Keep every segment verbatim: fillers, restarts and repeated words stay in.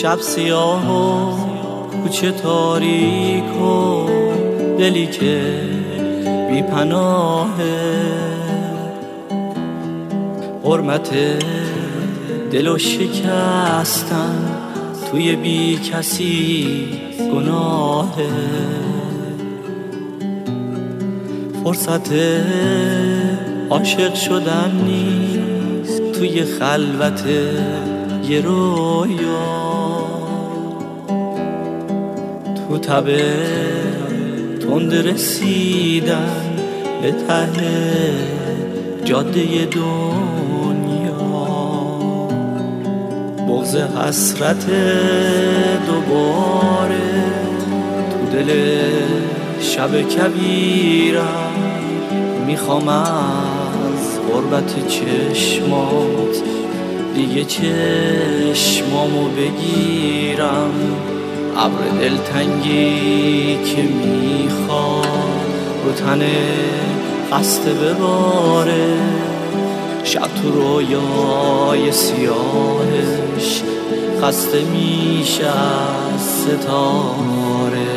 شب سیاه و کوچه تاریک و دلی که بی پناهه، حرمت دلو شکستن توی بی کسی گناهه، فرصت عاشق شدن نیست توی خلوت یه رویا، تو تبه تند رسیدن به ته جاده دنیا، بغض حسرت دوباره تو دل شب کبیرم، میخوام از غربت چشمات دیگه چشمامو بگیرم، ابر دلتنگی که میخواد رو تن خسته بباره، شب تو رویای سیاهش خسته میشه از ستاره.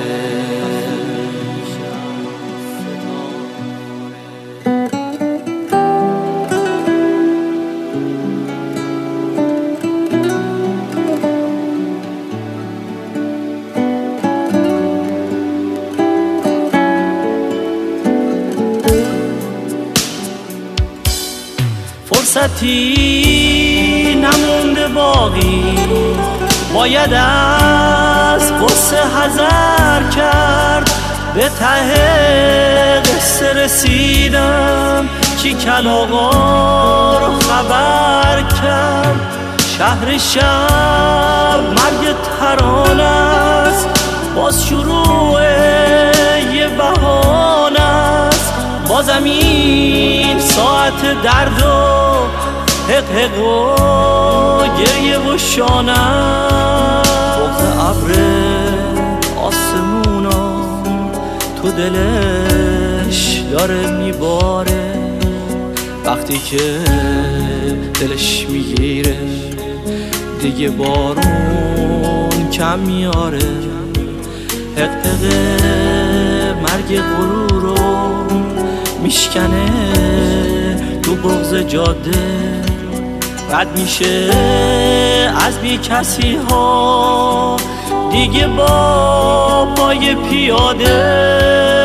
فرصتی نمونده باقی، باید از قصه حذر کرد، به ته قصه رسیدم چی کلاغا رو خبر کرد، شهر شب مرگ ترانه است، باز شروع یه بهانه است، بازم این ساعت درد و حق حق و گریه و شانه، بغض ابر آسمونا تو دلش داره میباره، وقتی که دلش میگیره دیگه بارون کم میاره، حق حق مرگ غرور رو میشکنه تو بغض جاده، رد میشه از بی کسی ها دیگه با پای پیاده.